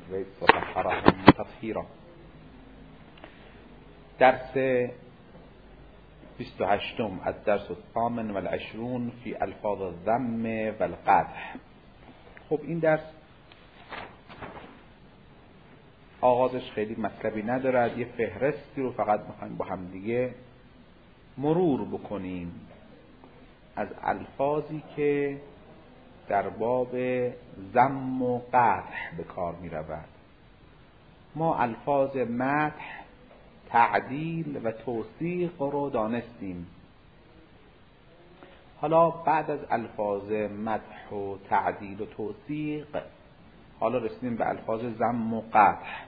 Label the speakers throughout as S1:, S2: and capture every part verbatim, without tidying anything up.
S1: البيت وطهرهم تطهيرا. درس بیست و هشتم از درس الثامن و العشرون فی الفاظ الذم و القدح. خب این درس آغازش خیلی مطلبی ندارد، یه فهرستی رو فقط میخوایم با هم دیگه مرور بکنیم از الفاظی که در باب ذم و قدح به کار می رود. ما الفاظ مدح، تعدیل و توثیق رو دانستیم. حالا بعد از الفاظ مدح و تعدیل و توثیق حالا رسیدیم به الفاظ ذم و قدح.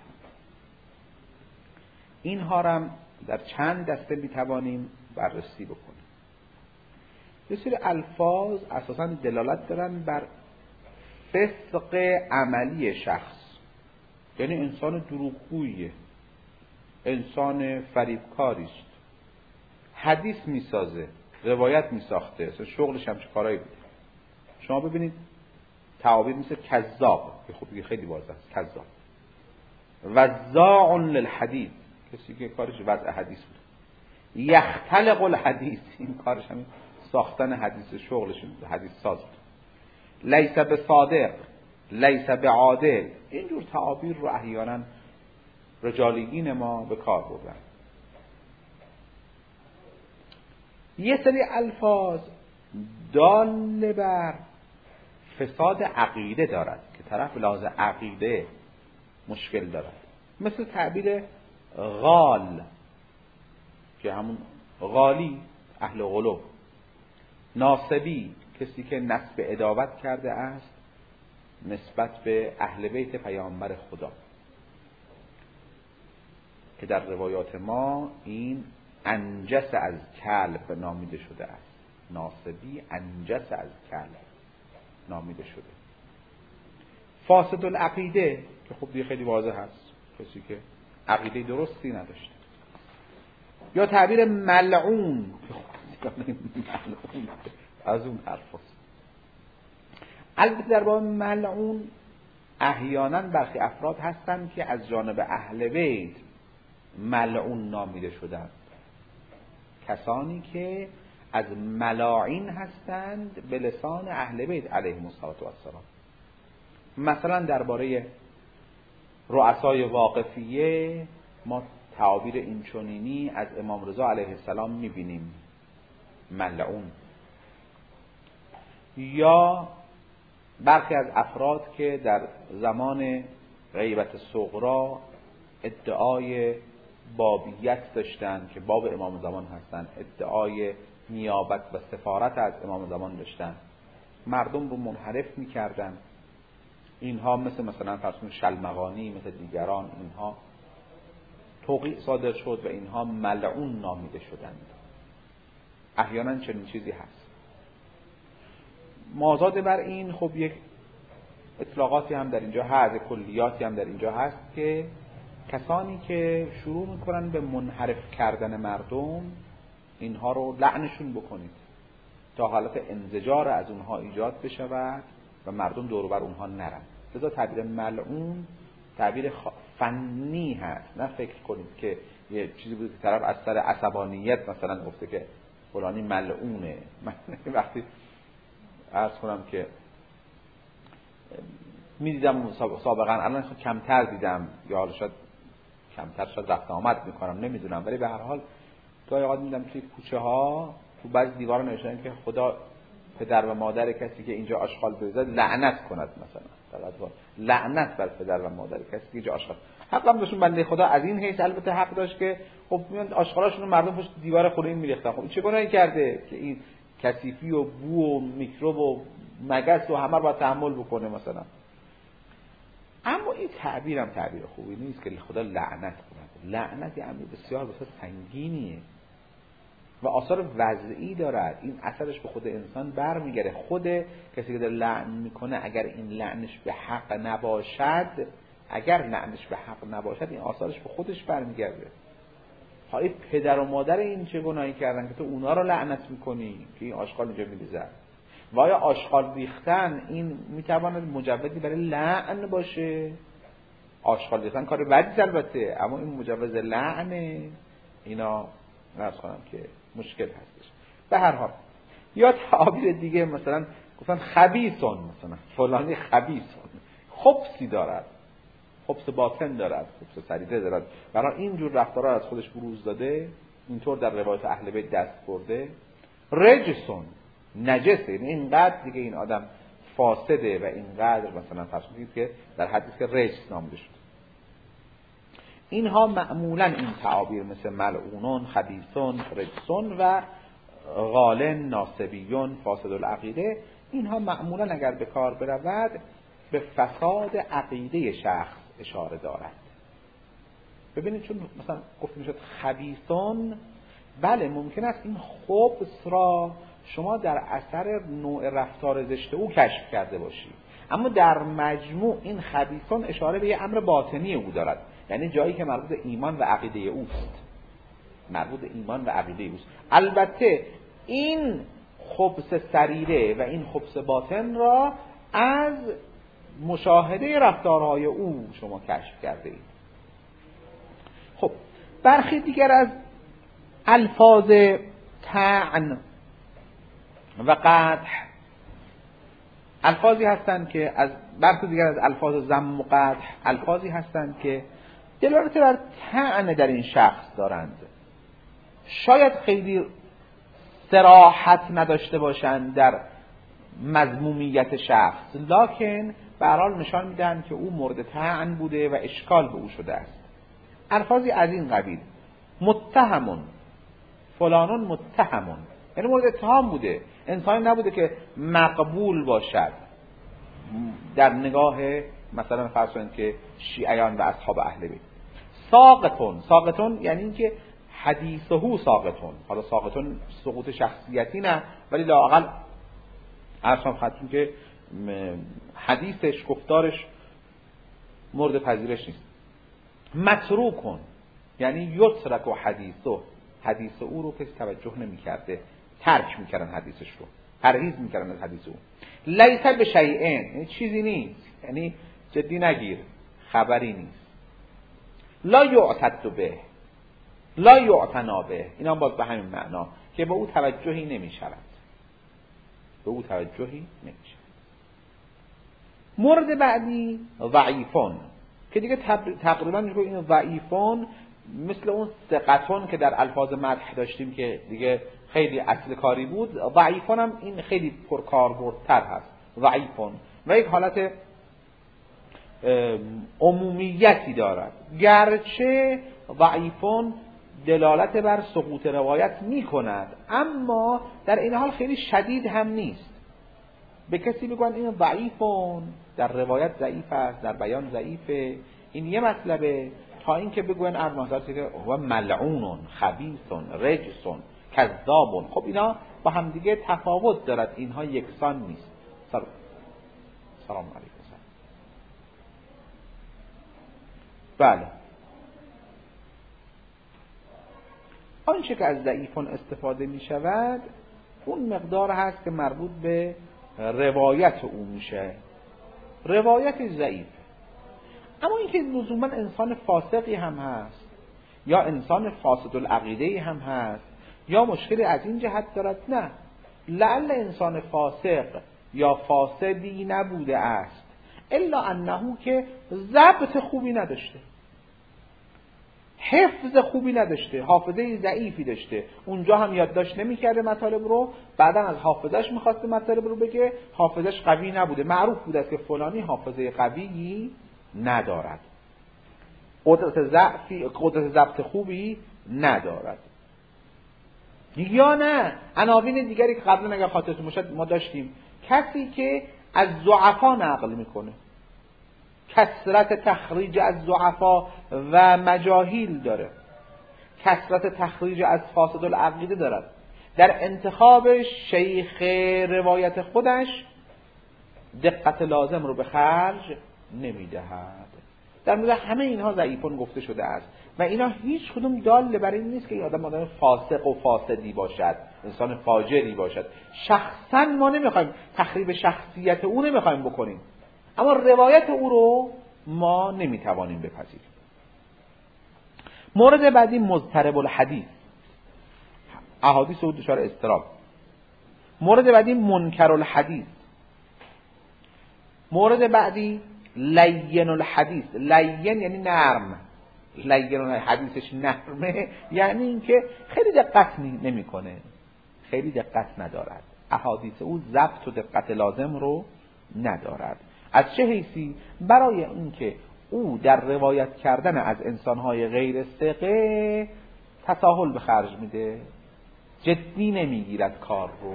S1: اینها را در چند دسته می توانیم بررسی بکنیم. یه سری الفاظ اساساً دلالت دارن بر فسق عملی شخص، یعنی انسان دروغگویه، انسان فریبکاری است، حدیث میسازه، روایت میساخته، اصلا شغلش هم چه کارایی بوده. شما ببینید تعابیر مثل کذاب، که خب خیلی واضحه است، کذاب. وزاع للحدیث، کسی که کارش وضع حدیث بوده. یختلق الحدیث، این کارش همین ساختن حدیث، شغلش حدیث ساز بود. لیس بصادق، لیس بعادل، اینجور تعابیر رو احیانا رجالیین ما به کار بردن. یه سری الفاظ دال بر فساد عقیده دارد که طرف لحاظ عقیده مشکل دارد، مثل تعبیر غال که همون غالی اهل غلو، ناسبی کسی که نسب عداوت کرده است نسبت به اهل بیت پیامبر خدا، که در روایات ما این انجس از کلب نامیده شده است. ناسبی انجس از کلب نامیده شده. فاسد العقیده که خب دیگه خیلی واضح هست، کسی که عقیده درستی نداشته. یا تعبیر ملعون که خب ملعون از اون حرف هست. البته در باب ملعون احیانا برخی افراد هستند که از جانب اهل بیت ملعون نامیده شدند، کسانی که از ملاعین هستند به لسان اهل بیت علیهم السلام. مثلا درباره رؤسای واقفیه ما تعابیر اینچنینی از امام رضا علیه السلام میبینیم، ملعون. یا برخی از افراد که در زمان غیبت صغرا ادعای بابیت داشتن که باب امام زمان هستن، ادعای نیابت و سفارت از امام زمان داشتن، مردم رو منحرف میکردن. اینها مثل مثلا فرسون شلمغانی، مثل دیگران، اینها توقیع صادر شد و اینها ملعون نامیده شدند. احیانا چنین چیزی هست. مازاد بر این خب یک اطلاقاتی هم در اینجا هست، کلیاتی هم در اینجا هست که کسانی که شروع میکنن به منحرف کردن مردم، اینها رو لعنشون بکنید تا حالت انزجار از اونها ایجاد بشود و مردم دور و بر اونها نرن. لذا تعبیر ملعون تعبیر فنی هست، نه فکر کنید که یه چیزی بود که طرف از سر عصبانیت مثلا گفته که فلانی ملعونه. من وقتی عرض کنم که میدیدم سابقا، الان کمتر دیدم یا حالا شاید کمتر شاید رفت آمد میکنم نمیدونم، ولی به هر حال گاهی اوقات میدیدم توی کوچه ها تو بعضی دیوارا نوشتن که خدا پدر و مادر کسی که اینجا آشغال بریزد لعنت کند، مثلا لعنت بر پدر و مادر کسی که اینجا آشغال. حق هم داشتون بنده خدا از این حیث البته حق داشت که خب میان آشغالاشون رو مردم پشت دیوار خونه این میریختن. خب این چه گناهی کرده که این کثیفی و بو و میکروب و مگس و همه رو باید تحمل بکنه مثلا؟ اما این تعبیر هم تعبیر خوبی نیست که خدا لعنت کنه. لعنت امر بسیار بسیار سنگینیه و آثار وضعی دارد. این اثرش به خود انسان برمیگره. خود کسی که داره لعن میکنه اگر این لعنش به حق نباشد، اگر لعنش به حق نباشد این آثارش به خودش برمیگرده. های پدر و مادر این چه گناهی کردن که تو اونا رو لعنت میکنی که این آشغال اینجا میریزن؟ و آیا آشغال ریختن این میتواند مجوزی برای لعن باشه؟ آشغال ریختن کار بدی البته، اما این مجوز لعنه، اینا نرس کنم که مشکل هستش. به هر حال یا تعابیر دیگه مثلا گفتن خبیثون، مثلا فلانی خبیثون، خبثی دارد، خبث باطن دارد، خبث سریده دارد، برای اینجور رفتارها از خودش بروز داده، اینطور در روایت اهل بیت دست برده. رجسون، نجسه، یعنی اینقدر دیگه این آدم فاسده و اینقدر مثلا فرض کنید که در حدی که رجس نامیده شد. اینها معمولا این تعابیر مثل ملعونون، خبیثون، رجسون و غالن، ناصبیون، فاسد العقیده، اینها معمولا اگر به کار برود به فساد عقیده شخص اشاره دارد. ببینید چون مثلا گفته میشد خبیثون، بله ممکن است این خبث را شما در اثر نوع رفتار زشت او کشف کرده باشید، اما در مجموع این خبیثون اشاره به یه امر باطنی او دارد، یعنی جایی که مربوط ایمان و عقیده اوست، مربوط ایمان و عقیده اوست. البته این خبث سریره و این خبث باطن را از مشاهده رفتارهای او شما کشف کرده اید. خب برخی دیگر از الفاظ طعن و قدح الفاظی هستند که از برخی دیگر از الفاظ ذم و قدح الفاظی هستند که دلالت بر طعن در این شخص دارند. شاید خیلی صراحت نداشته باشند در مذمومیت شخص، لکن به هر حال نشان میدن که او مورد طعن بوده و اشکال به او شده است. الفاظی از این قبیل: متهمون، فلانون متهمون، یعنی مورد اتهام بوده، انسانی نبوده که مقبول باشد در نگاه مثلا فرض کنید که شیعیان و اصحاب اهل بیت. ساقطون، ساقطون یعنی اینکه حدیثه ساقطون، حالا ساقطون سقوط شخصیتی نه، ولی لااقل اصلا خاطر که حدیثش، گفتارش مورد پذیرش نیست. متروکون یعنی یترک و حدیثه، حدیث او رو کسی توجه نمی کرده، ترک می کردن حدیثش رو، پرهیز می کردن از حدیث او. لیس بشیئین یعنی چیزی نیست، یعنی جدی نگیر، خبری نیست. لا یعتد به، لا یعتنا به، اینا باز به همین معنا که به او توجهی نمی شود، به او توجهی نمی شود. مورد بعدی ضعیفون که دیگه تقریبا میگه این ضعیفون مثل اون ثقتون که در الفاظ مدح داشتیم که دیگه خیلی اصل کاری بود، ضعیفون هم این خیلی پرکاربردتر هست. ضعیفون و یک حالت عمومیتی دارد، گرچه ضعیفون دلالت بر سقوط روایت می کند، اما در این حال خیلی شدید هم نیست. به کسی بگوین این ضعیفون، در روایت ضعیف است، در بیان ضعیفه، این یه مطلبه، تا این که بگوین ارمازاتی که هو ملعونون، خبیثون، رجسون، کذابون. خب اینا با هم دیگه تفاوت دارد، اینها یکسان نیست. سلام سلام علیکم. بله، آنچه که از ضعیفون استفاده می شود اون مقدار هست که مربوط به روایت او میشه، روایت ضعیف. اما اینکه لزوما انسان فاسقی هم هست یا انسان فاسد العقیده هم هست یا مشکلی از این جهت دارد، نه، لعل انسان فاسق یا فاسدی نبوده است، الا انه که ضبط خوبی نداشته، حفظ خوبی نداشته، حافظه ضعیفی داشته، اونجا هم یادداشت نمی‌کرده مطالب رو، بعداً از حافظش می‌خواسته مطالب رو بگه، حافظش قوی نبوده، معروف بوده است که فلانی حافظه قوی ندارد، قدرت ضعفی، قدرت ضبط خوبی ندارد. یا نه، عناوین دیگری که قبلا اگر خاطرتون باشد ما داشتیم، کسی که از ضعفا نقل میکنه، کثرت تخریج از ضعفا و مجاهیل داره، کثرت تخریج از فاسد العقیده دارد، در انتخاب شیخ روایت خودش دقت لازم رو به خرج نمیدهد. در مورد همه اینها ضعیفون گفته شده است و اینا هیچ کدوم دال بر این نیست که این آدم آدم فاسق و فاسدی باشد، انسان فاجری باشد. شخصا ما نمیخوایم تخریب شخصیت او نمیخوایم بکنیم، اما روایت او رو ما نمیتوانیم بپذیریم. مورد بعدی مضطرب الحدیث، احادیث او دچار اضطراب. مورد بعدی منکر الحدیث. مورد بعدی لین الحدیث. لین یعنی نرم، لین الحدیثش نرمه، یعنی اینکه خیلی دقت نمیکنه، خیلی دقت ندارد، احادیث او ضبط و دقت لازم رو ندارد. از چه حیثی؟ برای اینکه او در روایت کردن از انسانهای غیر ثقه تساهل به خرج میده، جدی نمیگیرد کار رو.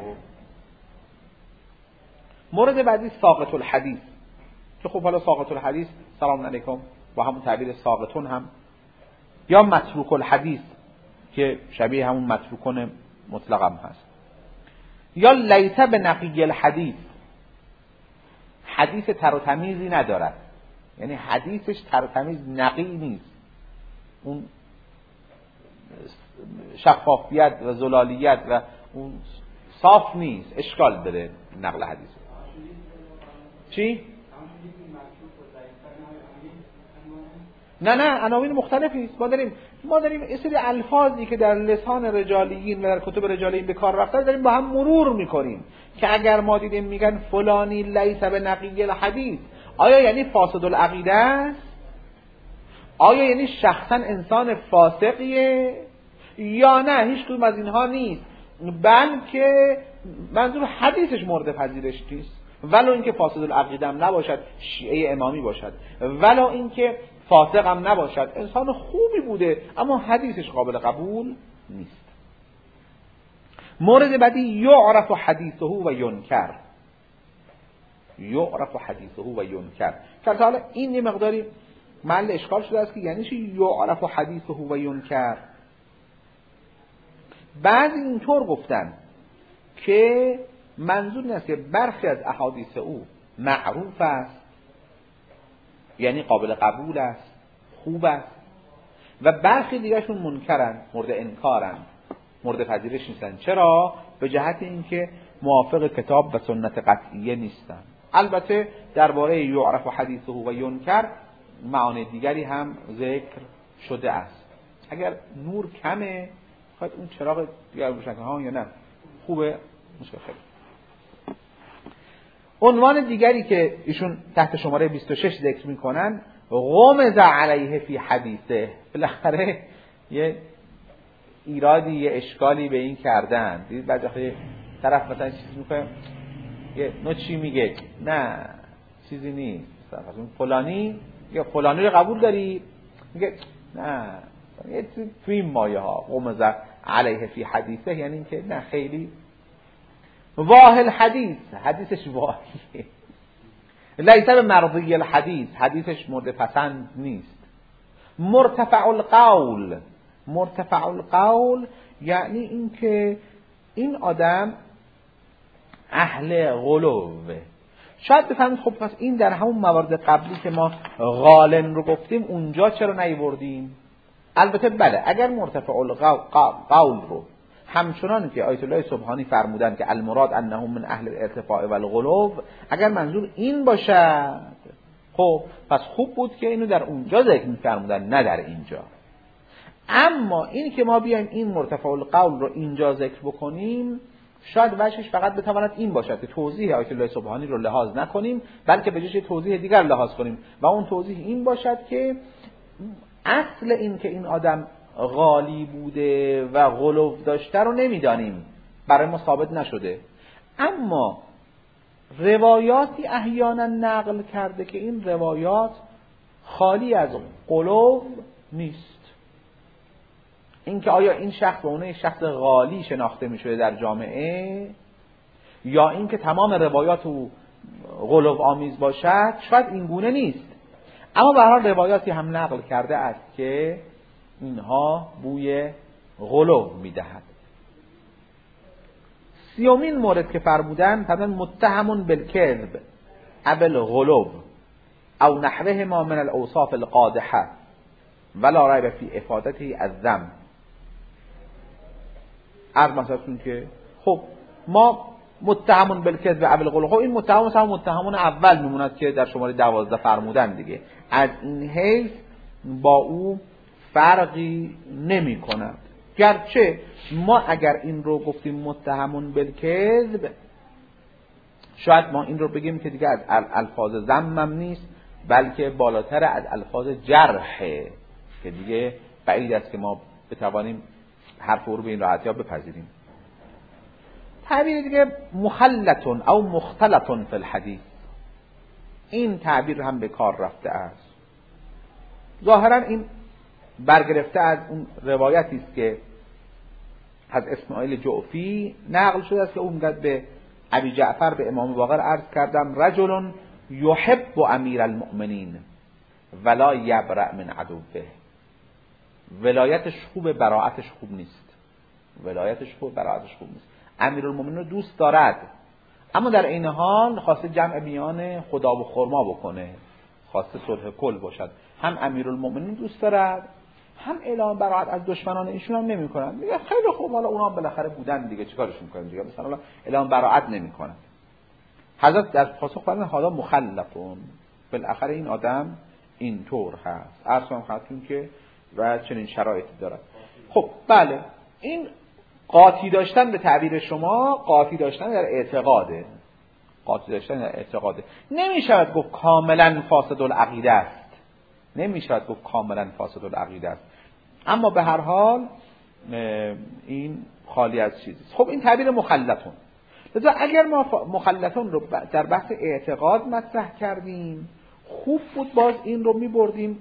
S1: مورد بعدی ساقط الحدیث، که خب حالا ساقط الحدیث سلام علیکم با همون تعبیر ساقطون هم، یا متروک الحدیث که شبیه همون متروکون مطلق هم هست، یا لیس به نقی الحدیث، حدیث تر و تمیزی ندارد، یعنی حدیثش تر و تمیز نقی نیست، اون شفافیت و زلالیت و اون صاف نیست، اشکال داره نقل حدیث. چی؟ نه نه عناوین مختلفی است. ما داریم ما داریم یه سری الفاظی که در لسان رجالیین و در کتب رجالیین به کار رفته داریم با هم مرور میکنیم که اگر ما دیدیم میگن فلانی لیس به نقی الحدیث، آیا یعنی فاسد العقیده است؟ آیا یعنی شخصا انسان فاسقیه؟ یا نه هیچ کدوم از اینها نیست، بلکه منظور حدیثش مورد پذیرش نیست، ولو اینکه فاسد العقیده هم نباشد، شیعه امامی باشد، ولو اینکه فاسق هم نباشد، انسان خوبی بوده اما حدیثش قابل قبول نیست. مورد بعدی یعرف حدیثه و ینکر. یعرف حدیثه و ینکر که حالا این یه مقداری محل اشکال شده است که یعنی چی یعرف حدیثه و ینکر. بعضی اینطور گفتن که منظور این است که برخی از احادیث او معروف است، یعنی قابل قبول است، خوب است، و برخی دیگرشون منکرن، مورد انکارن، مورد پذیرش نیستن. چرا؟ به جهت اینکه موافق کتاب و سنت قطعیه نیستن. البته درباره یعرف حدیثه و ینکر معانی دیگری هم ذکر شده است. اگر نور کمه خواهد اون چراغ دیگر روشن ها یا نه خوبه مشکل خیلی. عنوان دیگری که ایشون تحت شماره بیست و شش ذکر میکنن غمز علیه فی حدیثه. بالاخره یه ایرادی یه اشکالی به این کردن. دید بعد وقتی طرف مثلا چیزی میکنه یه نوع چی میگه، نه چیزی نیست، مثلا فلانی یا فلانی رو قبول داری، میگه نه یه توی این مایه ها. غمز علیه فی حدیثه یعنی این که نه خیلی واهل حدیث، حدیثش واهیه. لیس به مرضی الحدیث، حدیثش مورد پسند نیست. مرتفع القول، مرتفع القول یعنی این که این آدم اهل غلوه. شاید بفهمید خب پس این در همون موارد قبلی که ما غالن رو گفتیم اونجا چرا نیوردیم؟ البته بله، اگر مرتفع القول رو همچنان که آیت الله سبحانی فرمودن که المراد انهم من اهل الارتفاع و الغلو، اگر منظور این باشد خب پس خوب بود که اینو در اونجا ذکر می‌فرمودن نه در اینجا. اما این که ما بیایم این مرتفع القول رو اینجا ذکر بکنیم شاید وجهش فقط بتواند این باشد که توضیح آیت الله سبحانی رو لحاظ نکنیم، بلکه به جای توضیح دیگر لحاظ کنیم و اون توضیح این باشد که اصل این که این آدم غالی بوده و غلو داشته رو نمیدانیم، برای ما ثابت نشده، اما روایاتی احیانا نقل کرده که این روایات خالی از غلو نیست. اینکه آیا این شخص به عنوان شخص غالی شناخته میشه در جامعه یا اینکه تمام روایات او غلو آمیز باشد شاید این گونه نیست، اما به هر حال روایاتی هم نقل کرده است که اینها بوی غلو میدهد. سیومین مورد که فرمودن فرمودن متهم بالکذب او الغلو او نحوه ما من الاوصاف القادحه ولا ریب فی افادته الذم. عرض مثلا که خب ما متهم بالکذب او الغلو، خب این متهم مثلا متهمون اول میموند که در شماره دوازده فرمودن دیگه. از این حیث با او فرقی نمی کند. گرچه ما اگر این رو گفتیم متهمون بالکذب، شاید ما این رو بگیم که دیگه از الفاظ ذمم نیست، بلکه بالاتر از الفاظ جرحه، که دیگه بعید است که ما بتوانیم حرف او رو به این راحتی ها بپذیریم. تعبیر دیگه مخلطون او مختلطون فی الحدیث، این تعبیر هم به کار رفته است. ظاهرا این برگرفته از اون روایتی است که از اسماعیل جعفی نقل شده است که اون میگه به ابی جعفر به امام باقر عرض کردم رجل یحب امیر المؤمنین ولا یبرأ من عدوه. ولایتش خوبه، براءتش خوب نیست. ولایتش خوبه، براءتش خوب نیست. امیرالمومنین رو دوست دارد، اما در این حال خواسته جمع میان خدا و خرما بکنه، خواسته صلح کل باشد. هم امیرالمومنین دوست دارد، هم اعلام براءت از دشمنان ایشون هم نمی‌کنن. میگه خیلی خوب، حالا اونها بالاخره بودن دیگه، چیکارشون کنیم دیگه، مثلا اعلام براءت نمی‌کنن. حضرت در پاسخ فرمودن حالا مخلفون، بالاخره این آدم اینطور هست، اصلا خاطرون که و چنین شرایطی دارد. خب بله، این قاطی داشتن به تعبیر شما قاطی داشتن در اعتقاده، قاطی داشتن در اعتقاده. نمی‌شود گفت کاملا فاسد العقیده است، نمی‌شود گفت کاملا فاسد العقیده است، اما به هر حال این خالی از چیزیست. خب این تعبیر مخلطون. لذا اگر ما مخلطون رو در بحث اعتقاد مطرح کردیم، خوب بود باز این رو می‌بردیم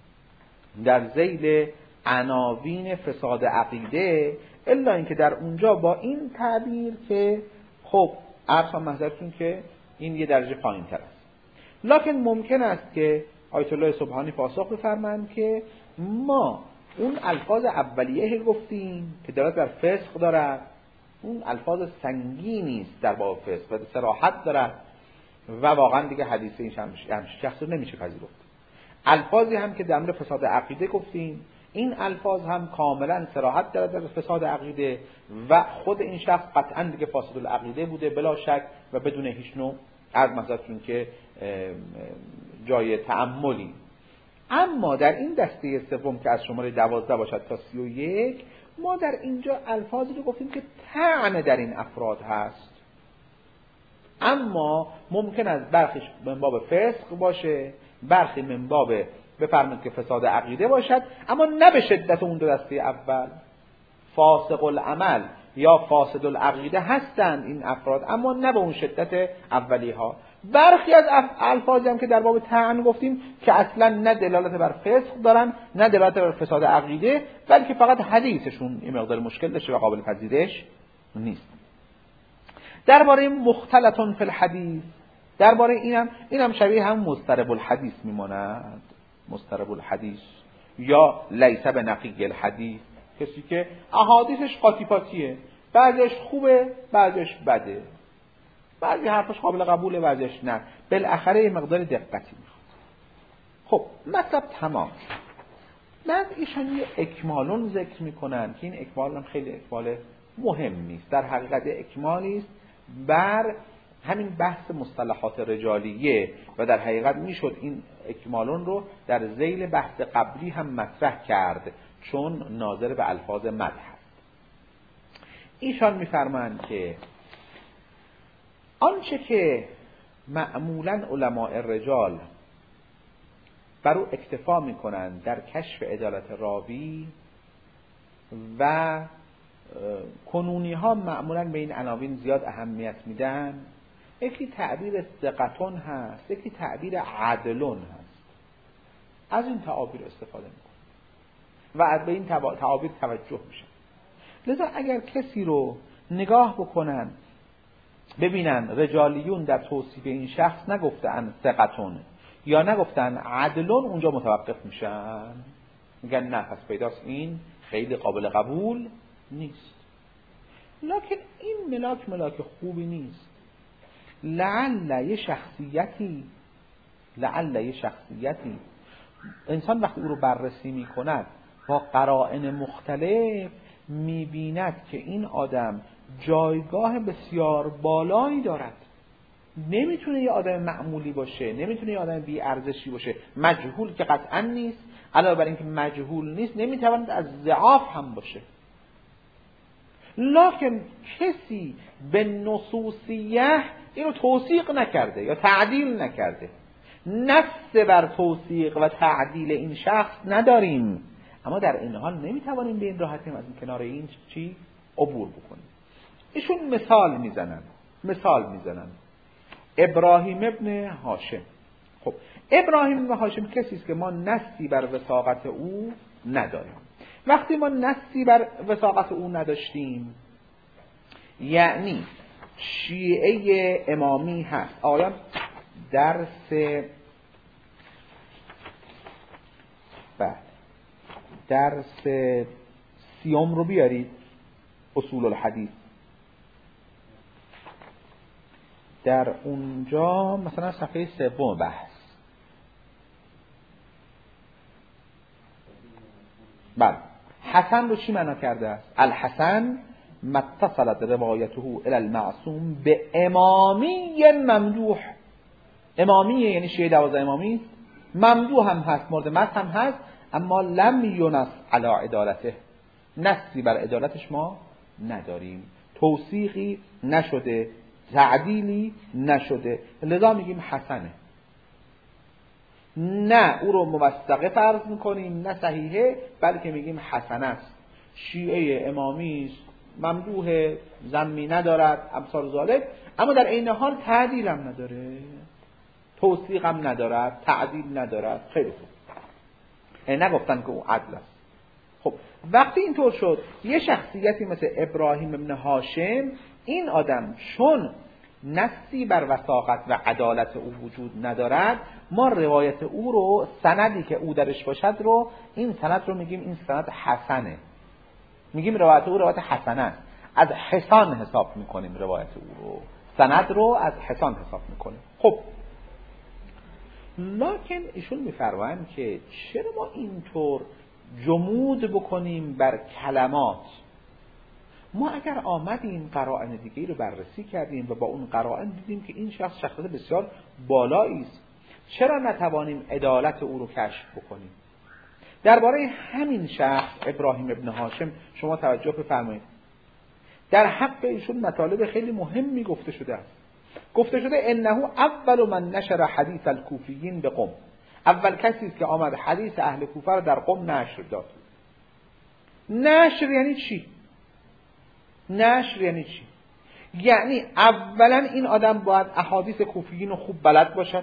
S1: در ذیل عناوین فساد عقیده، الا اینکه در اونجا با این تعبیر که خب عرض محضرتون که این یه درجه پایین تر است. لکن ممکن است که آیت الله سبحانی پاسخ بفرمایند که ما اون الفاظ اولیه گفتیم که دارد در فسق دارد، اون الفاظ سنگینی است در باب فسق و صراحت دارد و واقعا دیگه حدیث این شخص رو نمیشه پذیرفت. الفاظی هم که در مورد فساد عقیده گفتیم، این الفاظ هم کاملا صراحت دارد در فساد عقیده و خود این شخص قطعا دیگه فاسد العقیده بوده بلا شک و بدون هیچ نوع از مثلا که جای تأملی. اما در این دسته سوم که از شماره دوازده باشد تا سی و یک، ما در اینجا الفاظی رو گفتیم که طعن در این افراد هست، اما ممکن است برخیش من باب فسق باشه، برخی من باب بفرمایید که فساد عقیده باشد، اما نه به شدت اون دو دسته اول. فاسق العمل یا فاسد العقیده هستند این افراد، اما نه به اون شدت اولی ها. برخی از الفاظی هم که در باب طعن گفتیم که اصلا نه دلالت بر فسق دارن نه دلالت بر فساد عقیده، بلکه فقط حدیثشون این مقدار مشکل داشته و قابل پذیرش نیست. درباره مختلطون فی الحدیث، درباره اینم اینم شبیه هم مضطرب الحدیث میماند. مضطرب الحدیث یا لیس بنقی الحدیث، کسی که احادیثش قاطی پاتیه، بعضیش خوبه بعضیش بده، بعضی حرفش قابل قبوله بعضیش نه، بالاخره یه مقدار دقتی میخواد. خب مطلب تمام. بعد ایشان یه اکمالون ذکر میکنن که این اکمالون خیلی اکمال مهم نیست، در حقیقت اکمالی است بر همین بحث مصطلحات رجالیه و در حقیقت میشد این اکمالون رو در ذیل بحث قبلی هم مطرح کرد چون ناظر به الفاظ مدح هست. ایشان میفرمایند که آنچه که معمولاً علماء رجال بر او اکتفا میکنند در کشف عدالت راوی و کنونی ها معمولاً به این عناوین زیاد اهمیت میدن، یکی تعبیر ثقتون هست، یکی تعبیر عدلون هست. از این تعابیر استفاده میکنن و از به این تعابیر توجه میشن. لذا اگر کسی رو نگاه بکنن ببینن رجالیون در توصیف این شخص نگفتن ثقتون یا نگفتن عدلون، اونجا متوقف میشن، میگن نه پس پیداست این خیلی قابل قبول نیست. لکن این ملاک ملاک خوبی نیست. لعل یه شخصیتی لعل یه شخصیتی انسان وقتی او رو بررسی میکند با قرائن مختلف میبیند که این آدم جایگاه بسیار بالایی دارد، نمیتونه یه آدم معمولی باشه، نمیتونه یه آدم بی ارزشی باشه. مجهول که قطعا نیست، علاوه بر اینکه مجهول نیست نمیتواند از ضعاف هم باشه. لکن کسی به نصوصیه اینو توثیق نکرده یا تعدیل نکرده. نص بر توثیق و تعدیل این شخص نداریم، اما در این حال نمیتوانیم به این راحتی از این کنار این چی عبور بکنیم. ایشون مثال میزنن مثال میزنن ابراهیم ابن هاشم. خب ابراهیم ابن هاشم کسی است که ما نصی بر وثاقت او نداریم. وقتی ما نصی بر وثاقت او نداشتیم، یعنی شیعه امامی هست. آیا درس بعد درس سیوم رو بیارید، اصول الحدیث. در اونجا مثلا صفحه سوم بحث. بله، حسن رو چی معنا کرده است؟ الحسن متصلت روایته الی المعصوم به امامی ممدوح. امامی یعنی شیعه دوازده امامی، ممدوح هم هست، مورد مدح هم هست، اما لم یونس علی عدالته، نصی بر عدالتش ما نداریم، توثیقی نشده، تعدیلی نشده، لذا میگیم حسنه. نه او رو موثقه فرض میکنیم نه صحیحه، بلکه میگیم حسنه است. شیعه امامی ممدوح، ذمی ندارد، امثال ذالک، اما در این حال تعدیل هم نداره، توثیق هم ندارد، تعدیل ندارد. خیلی خوب، یعنی نگفتن که او عدل است. خب وقتی اینطور شد، یه شخصیتی مثل ابراهیم ابن هاشم، این آدم چون نصی بر وثاقت و عدالت او وجود ندارد، ما روایت او رو، سندی که او درش باشد رو، این سند رو میگیم این سند حسنه، میگیم روایت او روایت حسنه است. از حسان حساب میکنیم روایت او رو، سند رو از حسان حساب میکنیم. خب لکن ایشون میفرمایند که چرا ما اینطور جمود بکنیم بر کلمات؟ ما اگر آمدیم قرائن دیگه رو بررسی کردیم و با اون قرائن دیدیم که این شخص شخصیت بسیار بالایی است، چرا نتوانیم عدالت او رو کشف بکنیم؟ درباره همین شخص ابراهیم ابن هاشم شما توجه بفرمایید. در حق ایشون مطالب خیلی مهمی گفته شده است. گفته شده انه اول من نشر حدیث الکوفیین به قم، اول کسی است که آمد حدیث اهل کوفه رو در قم نشر داد. نشر یعنی چی؟ نشر یعنی چی؟ یعنی اولا این آدم باید احادیث کوفیین رو خوب بلد باشد.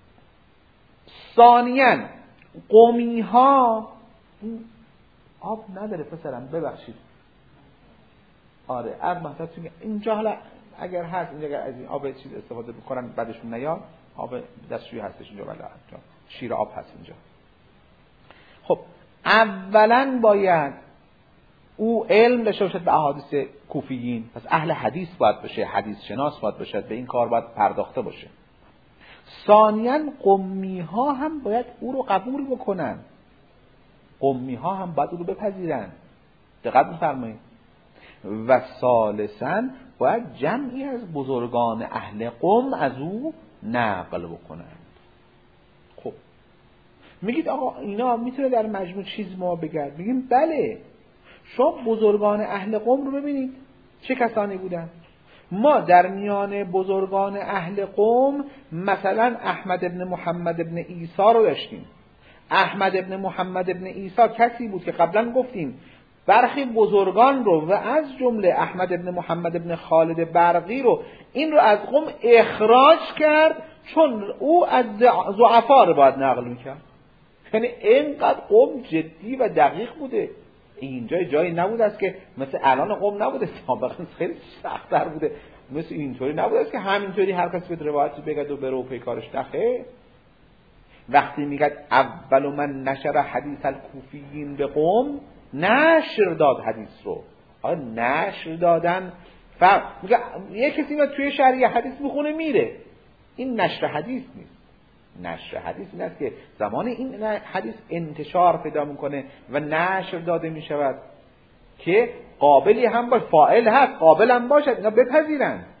S1: ثانیاً قومی ها آب نداره پسرم، ببخشید. آره اب مثلا اینجا حالا اگر هست اینجا اگر از این آب چیز استفاده بکنن بعدشون نیاد، آب دستشویی هستش اینجا، ولی شیر آب هست اینجا. خب اولا باید او علم داشته باشد به احادیث کوفیین، پس اهل حدیث باید باشه، حدیث شناس باید باشد، به این کار باید پرداخته باشه. ثانیاً قمی ها هم باید او رو قبول بکنن، قمی ها هم باید او رو بپذیرن، دقت بفرمایید. و ثالثاً باید جمعی از بزرگان اهل قم از او نقل بکنن. خب میگید آقا اینا میتونه در مجموع چیز ما بگرد؟ میگیم بله. شما بزرگان اهل قم رو ببینید چه کسانی بودن. ما در میان بزرگان اهل قم مثلا احمد ابن محمد ابن عیسی رو داشتیم. احمد ابن محمد ابن عیسی کسی بود که قبلا گفتیم برخی بزرگان رو و از جمله احمد ابن محمد ابن خالد برقی رو، این رو از قم اخراج کرد چون او از ضعفا رو باید نقل میکرد. یعنی اینقدر قم جدی و دقیق بوده. اینجا جایی نبوده است که مثل الان قم نبوده، سابقا خیلی سخت‌تر بوده، مثل اینطوری نبوده است که همینطوری هر کس به روایت بگد و بره و پی کارش نخه. وقتی میگه اول من نشر حدیث الکوفیین به قم، نشر داد حدیث رو. آیا نشر دادن فرق میگه یه کسی میاد توی شهر حدیث میخونه میره، این نشر حدیث نیست. نشر حدیث این است که زمان این حدیث انتشار پیدا میکنه و نشر داده میشود که قابلی هم باشه، فاعل هست، قابل هم باشد، اینا بپذیرن.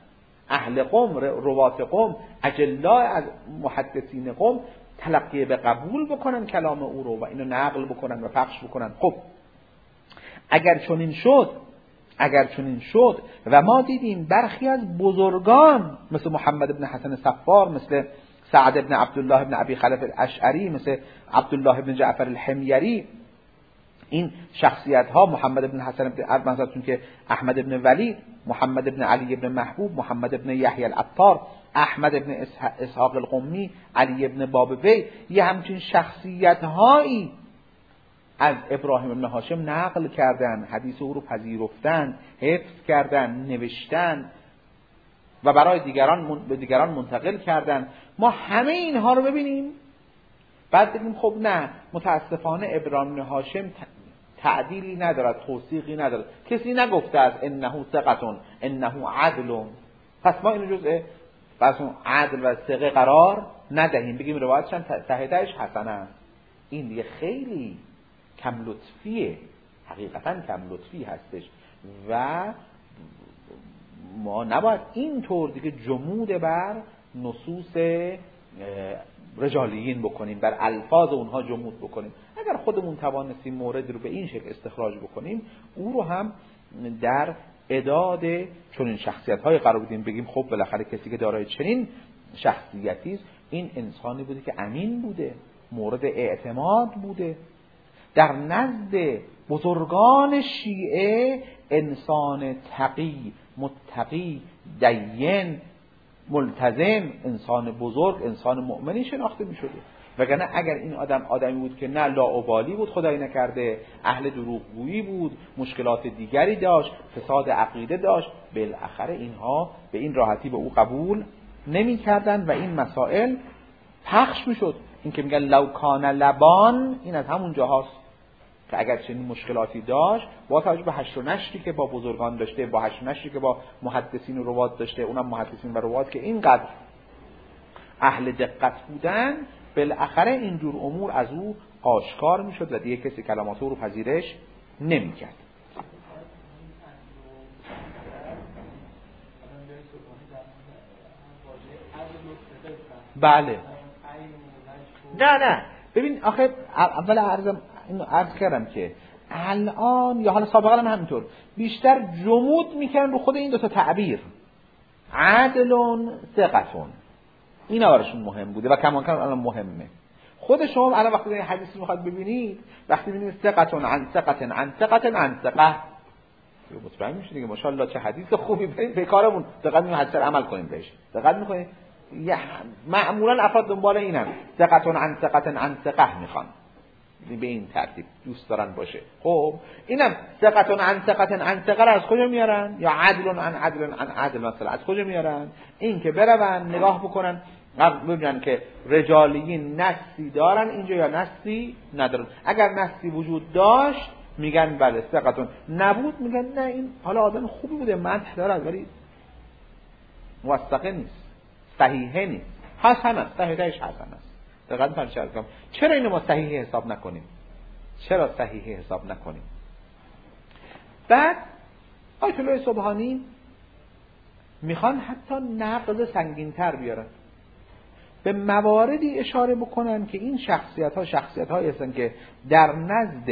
S1: اهل قوم، روات قوم، اجلا از محدثین قوم تلقی به قبول بکنن کلام او رو و اینو نقل بکنن و پخش بکنن. خب اگر چنین شد اگر چنین شد و ما دیدیم برخی از بزرگان مثل محمد بن حسن صفار، مثل سعد بن عبدالله بن ابی خلف الاشعری، مثل عبدالله بن جعفر الحمیری، این شخصیت ها، محمد بن حسن بن مثلا که احمد بن ولید، محمد بن علی بن محبوب، محمد بن یحیی العطار، احمد بن اسحاق القمی، علی بن بابوی، یه همچین شخصیت هایی از ابراهیم بن هاشم نقل کردن، حدیث او رو پذیرفتن، حفظ کردن، نوشتن و برای دیگران به دیگران منتقل کردن. ما همه اینها رو ببینیم بعد بگیم خب نه، متاسفانه ابراهیم بن هاشم تعدیلی ندارد، توثیقی ندارد، کسی نگفته از انه ثقة انه عدل، پس ما اینو جزء پس اون عدل و ثقه قرار ندهیم، بگیم روایتش هم ته تهش حسنه است. این دیگه خیلی کم لطفیه، حقیقتا کم لطفی هستش و ما نباید اینطور دیگه جمود بر نصوص رجالیین بکنیم، بر الفاظ اونها جمود بکنیم. اگر خودمون توانستیم مورد رو به این شکل استخراج بکنیم، او رو هم در اعداد چنین شخصیت‌های قرار بدیم، بگیم خب بالاخره کسی که دارای چنین شخصیتی است، این انسانی بوده که امین بوده، مورد اعتماد بوده، در نزد بزرگان شیعه انسان تقی، متقی، دین، ملتزم، انسان بزرگ، انسان مؤمنی شناخته می شده. وگرنه اگر این آدم آدمی بود که نه لاابالی بود، خدای نکرده اهل دروغگویی بود، مشکلات دیگری داشت، فساد عقیده داشت، بالاخره اینها به این راحتی به او قبول نمی کردن و این مسائل پخش می شد. این که میگن لو کان لبان، این از همون جاهاست که اگر چنین مشکلاتی داشت، با توجه به حشر و نشری که با بزرگان داشته، با حشر و نشری که با محدثین و روات داشته، اونم محدثین و روات که اینقدر اهل دقت بودن، بالاخره اینجور امور از او آشکار میشد و دیگه کسی کلمات او رو پذیرش نمیکرد. بله نه نه ببین آخه اول عرضم اینو عرض کردم که الان یا حالا سابقا هم همینطور بیشتر جمود میکنن رو خود این دو تا تعبیر، عدلون ثقتون، اینا براشون مهم بوده و کمان کمان الان مهمه. خود شما الان وقتی این حدیث رو میخواد ببینید، وقتی ببینید ثقتون عن ثقتن عن ثقتن عن ثقه، مطمئن میشید دیگه ماشاءالله چه حدیث خوبی، به کارمون دقت میکنیم، حداقل عمل کنیم بهش، دقت میکنید. معمولا افراد دنبال اینن، ثقتون عن ثقتن عن ثقه میخوان، به این ترتیب دوست دارن باشه. خب اینم ثقتون عن ثقتن عن ثقه از کجا میارن؟ یا عدلون عن عدل عن عدل مثلا از کجا میارن؟ این که برون نگاه بکنن ببینن که رجالیین نصی دارن اینجا یا نصی ندارن. اگر نصی وجود داشت میگن بله ثقتون، نبود میگن نه این حالا آدم خوبی بوده، مدح دارد ولی موثقه نیست، صحیحه نیست، حسن است، صحیحش حسن است. دقت فرمایید. چرا اینو ما صحیح حساب نکنیم؟ چرا صحیح حساب نکنیم؟ بعد آیت الله سبحانی میخوان حتی نقد سنگین‌تر بیارن، به مواردی اشاره بکنن که این شخصیت ها شخصیت هایی هستن که در نزد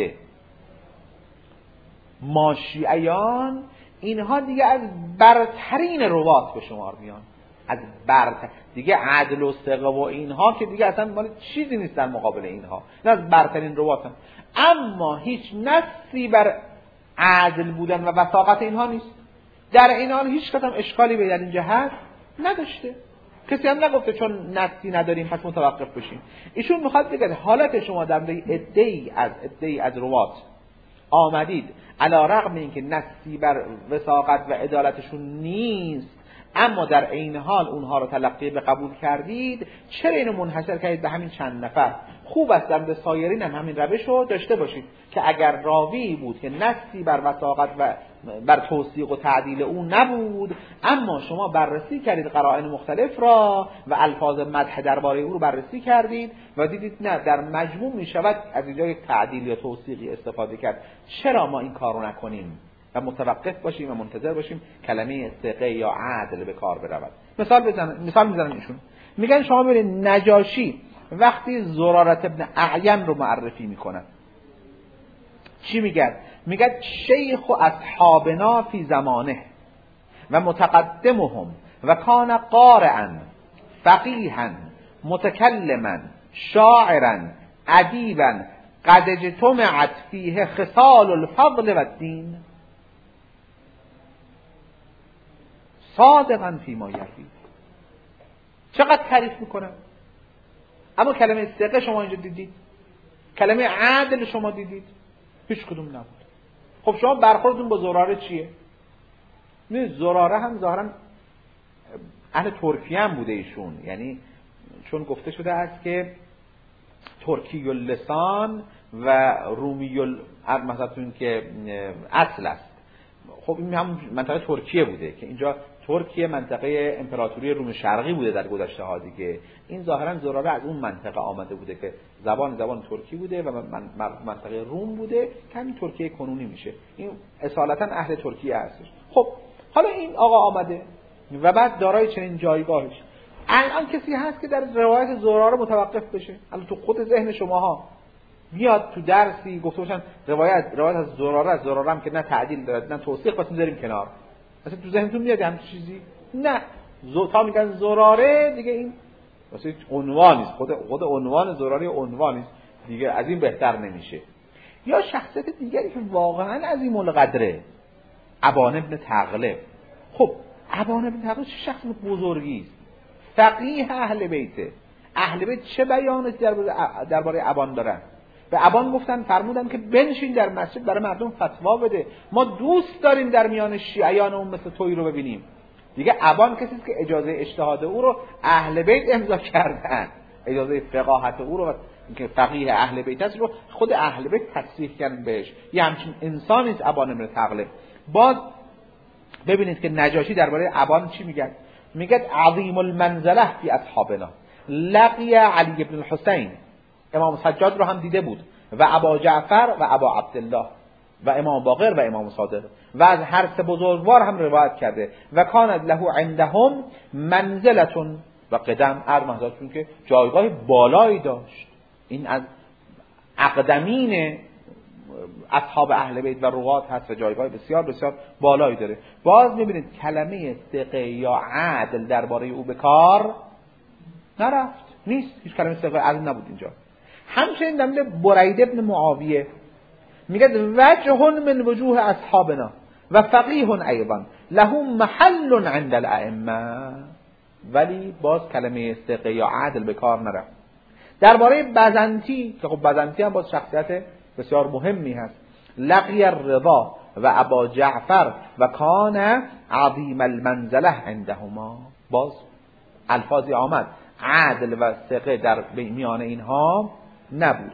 S1: ما شیعیان اینها دیگه از برترین روات به شمار میان، از برتر دیگه عدل و ثقه و اینها که دیگه اصلا مال چیزی نیست در مقابل اینها، نه از برترین روات هم. اما هیچ نصی بر عدل بودن و وثاقت اینها نیست. در این حال هیچ کدام اشکالی به در این جهت نداشته، کسی هم نگفته چون نصی نداریم پس متوقف بشیم. ایشون میخواد بگه حالت شما در عده‌ای از عده‌ای از روات آمدید علی رغم اینکه نصی بر وثاقت و عدالتشون نیست، اما در عین حال اونها رو تلقی به قبول کردید، چرا اینو منحصر کردید به همین چند نفر؟ خوب است در سایرین هم همین روش رو داشته باشید که اگر راوی بود که نصی بر وثاقت و بر توثیق و تعدیل او نبود، اما شما بررسی کردید قرائن مختلف را و الفاظ مدح درباره او رو بررسی کردید و دیدید نه در مجموع می شود از اینجا یک تعدیل یا توثیقی استفاده کرد، چرا ما این کارو نکنیم؟ و متوقف باشیم و منتظر باشیم کلمه ثقه یا عدل به کار برود. مثال بزنن مثال میزنن ایشون میگن شما ببینید نجاشی وقتی زرارت ابن اعین رو معرفی میکنن چی میگن؟ میگن شیخ و اصحابنا فی زمانه و متقدمهم و کان قارئا فقیها متکلما شاعرا ادیبا قد اجتمعت فیه خصال الفضل و الدین صادقا فیما یروی. چقدر تعریف میکنم، اما کلمه ثقه شما اینجا دیدید، کلمه عدل شما دیدید، هیچ کدوم نبود. خب شما برخوردتون با زراره چیه؟ نه زراره هم ظاهرا اهل ترکیه هم بوده ایشون، یعنی چون گفته شده است که ترکی اللسان و رومی مثلا که اصل است. خب این هم منطقه ترکیه بوده که اینجا ترکیه منطقه امپراتوری روم شرقی بوده در گذشته ها دیگه. این ظاهرا زراره از اون منطقه آمده بوده که زبان زبان ترکی بوده و منطقه روم بوده که همین ترکیه کنونی میشه. این اصالتا اهل ترکیه هستش. خب حالا این آقا آمده و بعد دارای چنین جایگاهش، الان کسی هست که در روایت زراره متوقف بشه؟ الان تو خود ذهن شماها بیاد تو درسی گفته باشن روایت روایت از زراره از زراره هم که نه تعدیل داره نه توثیق، پس میذاریم کنار. اصلا تو ذهنتون میاد همین چیزی؟ نه. زوتا میگن زراره دیگه، این واسه عنوانی است، خود خود عنوان زراره عنوانی است دیگه، از این بهتر نمیشه. یا شخصیت دیگری که واقعا عظیم القدره، ابان ابن تغلب. خب ابان ابن تغلب چه شخص بزرگی است، فقیه اهل بیته. اهل بیت چه بیاناتی درباره ابان دارن؟ به ابان گفتن فرمودن که بنشین در مسجد برای مردم فتوا بده، ما دوست داریم در میان شیعیان اون مثل تویی رو ببینیم. دیگه ابان کسی است که اجازه اجتهاد او رو اهل بیت امضا کردن، اجازه فقاهت او رو که فقیه اهل بیت است رو خود اهل بیت تصریح کردن بهش. یه همچین انسانی است ابان ابن تغلب. باز ببینید که نجاشی درباره ابان چی میگه؟ میگه عظیم المنزله فی اصحابنا، لقی علی بن الحسین، امام سجاد رو هم دیده بود، و ابا جعفر و ابا عبدالله و امام باقر و امام صادق، و از هر سه بزرگوار هم روایت کرده. و کانت له عندهم منزلتون و قدم، ارمحضاتون که جایگاه بالایی داشت. این از اقدمین اصحاب اهل بیت و روات هست و جایگاه بسیار بسیار بالایی داره. باز میبینید کلمه ثقه یا عدل درباره او به کار نرفت، نیست، هیچ کلمه ثقه عدل نبود اینجا. همچنین در مورد برید ابن معاویه میگه وجه من وجوه اصحابنا و فقیه ایضا له محل عند الائمه، ولی باز کلمه ثقه یا عدل به کار نرفت. درباره بزنطی که خب بزنطی هم باز شخصیت بسیار مهمی هست، لقی الرضا و ابا جعفر و کان عظیم المنزله عندهما، باز الفاظی آمد عدل و ثقه در میان اینها نبود.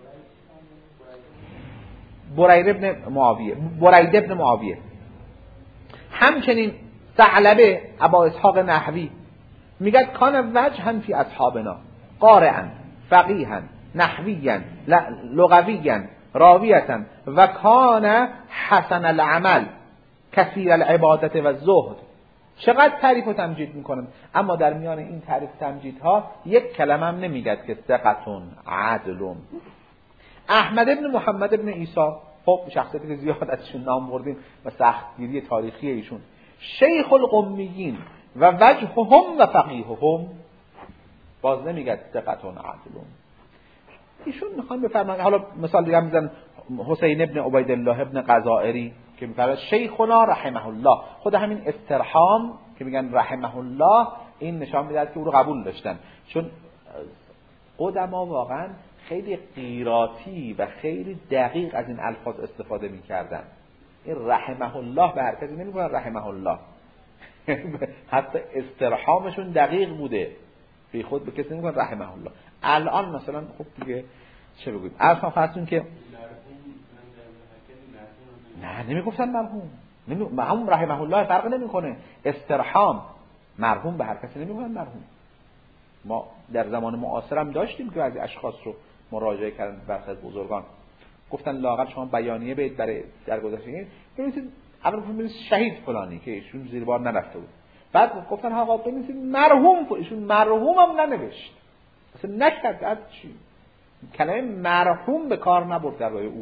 S1: برید ابن معاویه برید ابن معاویه همچنین ثعلبه ابا اسحاق نحوی میگه کان وجها فی اصحابنا قارئا فقیها نحویا لغویا راویتا و کان حسن العمل کثیر العبادت و الزهد. چقدر تعریف و تمجید میکنن، اما در میان این تعریف و تمجیدها یک کلمه هم نمیگد که ثقتون عدلون. احمد ابن محمد ابن عیسی، خب شخصیتی که زیاد ازشون نام بردیم و سختگیری تاریخی ایشون، شیخ القمیین و وجههم و فقیههم، باز نمیگد ثقتون عدلون. ایشون میخوان بفرمایند، حالا مثال دیگه میزنن حسین ابن عبیدالله ابن قزائری که میگه شیخنا رحمه الله. خود همین استرحام که میگن رحمه الله این نشان میده که او رو قبول داشتن، چون قدما واقعا خیلی قیراتی و خیلی دقیق از این الفاظ استفاده میکردن. این رحمه الله به هر کسی نمیگن رحمه الله، حتی استرحامشون دقیق بوده، بی خود به کسی نمیگن رحمه الله. الان مثلا خب دیگه چه بگویم، اصلا فرضون که نه نمیگفتن مرحوم، مرحوم رحمه الله فرق نمیکنه. استرحام مرحوم به هر کسی نمیگن مرحوم. ما در زمان معاصر هم داشتیم که بعضی اشخاص رو مراجعه کردن برخی از بزرگان. گفتن لااقل شما بیانیه بید برای درگذشته بنویسید، اول بنویسید شهید فلانی که ایشون زیر بار نرفته بود، بعد گفتن آقا بنویسید مرحوم، ایشون مرحوم هم ننوشت، اصلا نکرد. بعد چی کلمه مرحوم به کار نبرد در راه او.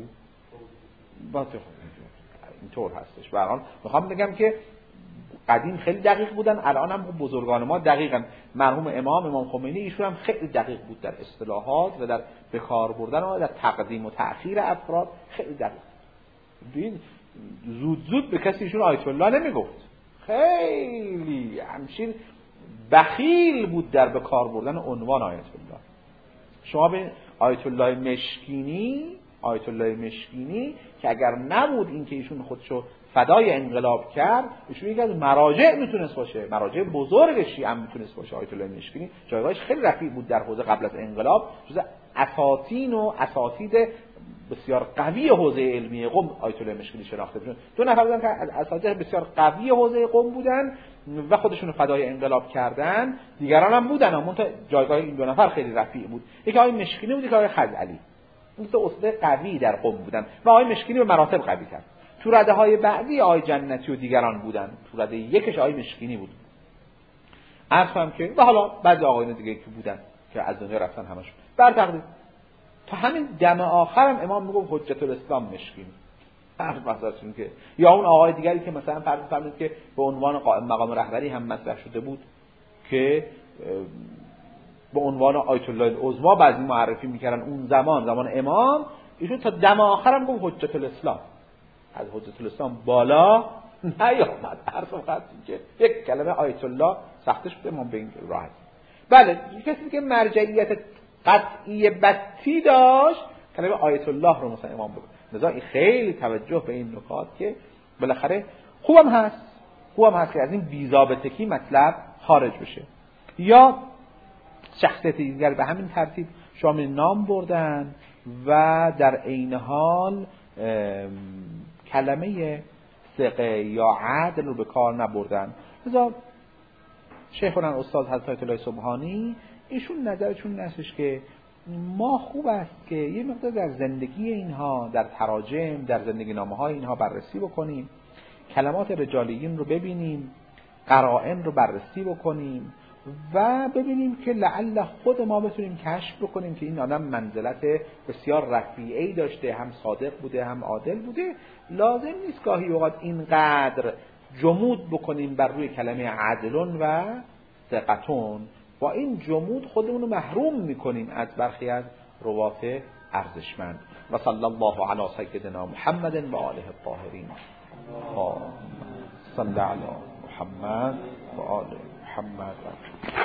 S1: با اینطور هستش. به هر حال میخوام بگم که قدیم خیلی دقیق بودن، الان هم بزرگان ما دقیقاً. مرحوم امام امام خمینی ایشون هم خیلی دقیق بود در اصطلاحات و در به کار بردن و در تقدیم و تأخیر افراد خیلی دقیق. ببین زود زود به کسی ایشون آیت الله نمیگفت، خیلی همچین بخیل بود در به کار بردن عنوان آیت الله. شما به آیت الله مشکینی، آیت الله مشکینی که اگر نبود این که ایشون خودشو فدای انقلاب کرد، ایشون یکی از مراجع میتونست باشه، مراجع بزرگ شیعه هم میتونست باشه. آیت الله مشکینی جایگاهش خیلی رفیع بود در حوزه قبل از انقلاب، جز اساطین و اساتید بسیار قوی حوزه علمی قم آیت الله مشکینی شناخته میشن. دو نفر بودن که از اساتید بسیار قوی حوزه قم بودن و خودشون فدای انقلاب کردن، دیگران هم بودن اما جایگاه این دو نفر خیلی رفیع بود. یکی آقای مشکینی بود، یکی آقای خزعلی. این دو استاد قوی در قم بودن و آقای مشکینی به مراتب قوی تر. تو رده های بعدی آقای جنتی و دیگران بودن. تو رده یکش آقای مشکینی بود. عرض کنم که و حالا بعضی آقایون دیگه که بودن که از دنیا رفتن همشون. بر تقدیر تا همین دم آخرم امام میگه حجت الاسلام مشکینی. فرض بحثشون که یا اون آقای دیگری که مثلا فرض فرمایید که به عنوان قائم مقام رهبری هم مطرح شده بود که به عنوان آیت الله العظما بعضی معرفی میکردن اون زمان زمان امام، ایشون تا دم آخرم گفت حجت الاسلام. از حجت الاسلام بالا نیامد. عرض فقط که یک کلمه آیت الله سختش بود امام به این راحت. بله کسی که مرجعیت قطعی بتی داشت کلمه آیت الله رو مثلا امام بگه. لذا این خیلی توجه به این نکات که بالاخره خوبم هست خوبم هست که از این بی‌ضابطگی مطلب خارج بشه. یا شخصیت دیگر به همین ترتیب شامل نام بردن و در عین حال کلمه ثقه یا عدل رو به کار نبردن. لذا شیخنا استاد حضرت آیت الله سبحانی ایشون نظرشون نستش که ما خوب است که یه مقدار در زندگی اینها، در تراجم، در زندگی نامه های اینها بررسی بکنیم، کلمات رجالیین رو ببینیم، قرائن رو بررسی بکنیم و ببینیم که لعل خود ما بتونیم کشف بکنیم که این آدم منزلت بسیار رفیعی داشته، هم صادق بوده هم عادل بوده. لازم نیست گاهی اوقات اینقدر جمود بکنیم بر روی کلمه عدلون و ثقتون. با این جمود خودمون رو محروم میکنیم از برخی از روات ارزشمند. و صلی الله علی سیدنا محمد و آله الطاهرین. صلی علی محمد و آله محمد.